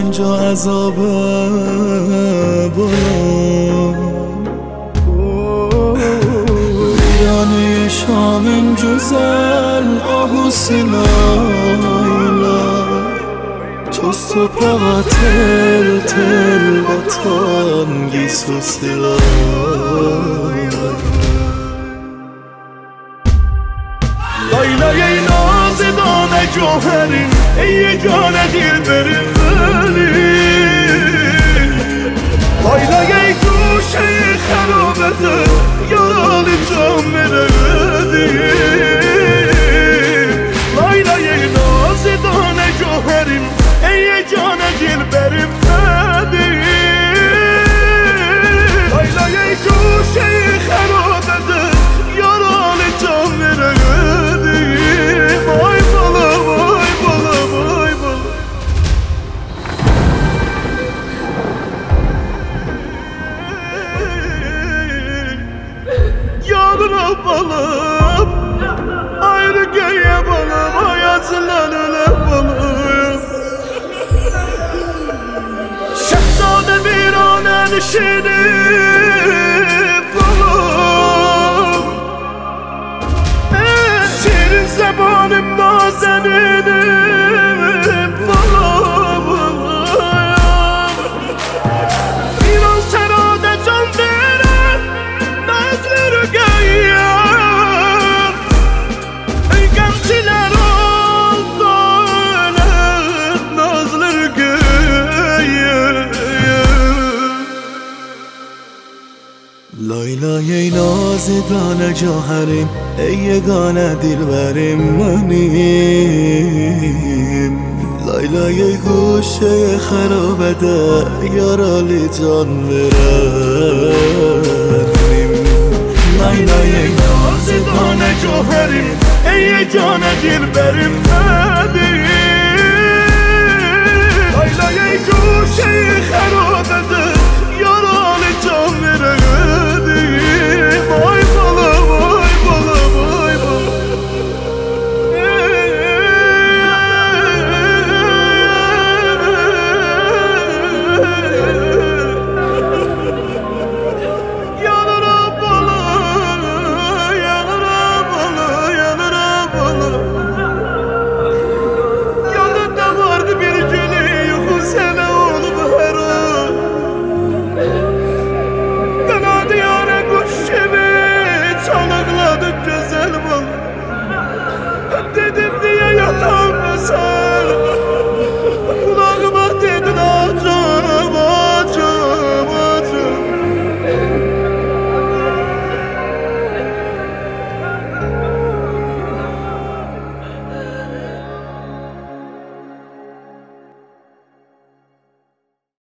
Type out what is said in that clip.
اینجا عذاب بلند ویرانه شام جزل آهو سینایلا تو صبح تل با تانگیس و سلای لایلای نازدانه جوهریم ای جان دل بریم لایلای گوشه خرابه دل یارال جان بردیم لایلای نازدانه جوهریم ای جان دل بریم لایلای گوشه خرابه دل یارال جان بردیم وای بالا وای بالا وای بالا yağdıra balım ayrı göğe balım hayatından öle balım şehzade virane nişini balım şirin zebanım nazeninim balım İran serade can veren nazları gayem ey gençler oldu nazları gayem لایلای نازدانه جوهریم ای یگانه دلبریم منیم لایلای گوشه خرابه ده یارالی جان برنیم لایلای نازدانه جوهریم ای جان دلبریم منیم لایلای گوشه خرابه